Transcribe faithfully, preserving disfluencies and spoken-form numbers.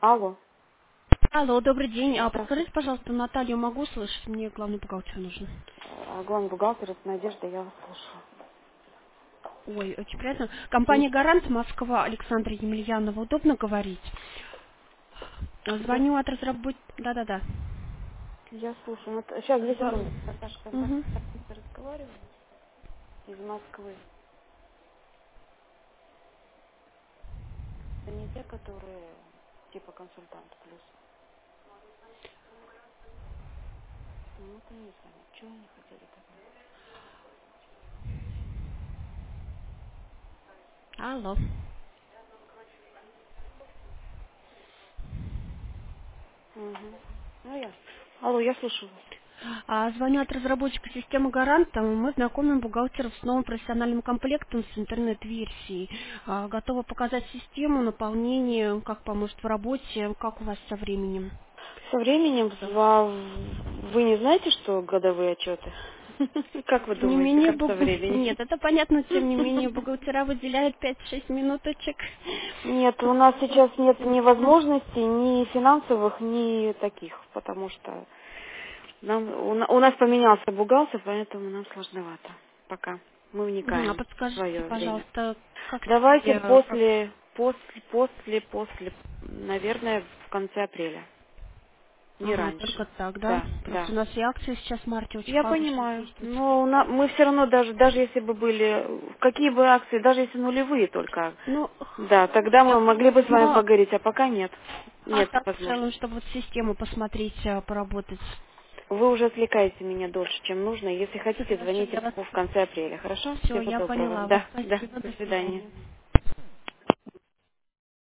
Алло. Алло, добрый день. А Здравствуйте. подскажите, пожалуйста, Наталью могу слышать? Мне главный бухгалтер нужен. А, Главный бухгалтер, это Надежда, я вас слушаю. Ой, очень приятно. М, Компания «Гарант», Москва, Александра Емельянова. Удобно говорить? Я, Звоню от разработчика. Да-да-да. я слушаю. Вот, сейчас, две Зва- секунды. Наташа, когда Мгм. мы разговаривали из Москвы, это не те, которые типа консультант плюс. Ну, вот они звонят. Чего они хотели тогда? Алло. Угу. Ну, я. Алло, я слушаю вас. А, звоню от разработчика системы «Гарант». Там мы знакомим бухгалтеров с новым профессиональным комплектом с интернет-версией. А, готова показать систему, наполнение, как поможет в работе, как у вас со временем. Со временем а, вы не знаете, что годовые отчеты? Как вы Тем не думаете, менее, как со буг- временем? нет, это понятно, тем не менее, бухгалтера выделяют пять-шесть минуточек. Нет, у нас сейчас нет ни возможностей, ни финансовых, ни таких, потому что нам, у, на- у нас поменялся бухгалтер, поэтому нам сложновато пока. Мы Мгм. А вникаем в подскажите, свое время. пожалуйста, как Давайте себе, как... после, после, после, после, наверное, в конце апреля, не Ага, только раньше. так, да? Да, Просто да. у нас и акции сейчас в марте очень Я хорошие понимаю, действуют. но у на- мы все равно даже, даже если бы были, какие бы акции, даже если нулевые только, Ну, да, тогда мы я могли бы с вами но поговорить, а пока нет, а нет так в целом, возможности. чтобы вот систему посмотреть, а, поработать. Вы уже отвлекаете меня дольше, чем нужно. Если хотите, Хорошо, звоните я вас... в конце апреля, хорошо? Все, Всего я доброго. поняла вас. Да, да, Спасибо, до до свидания. свидания.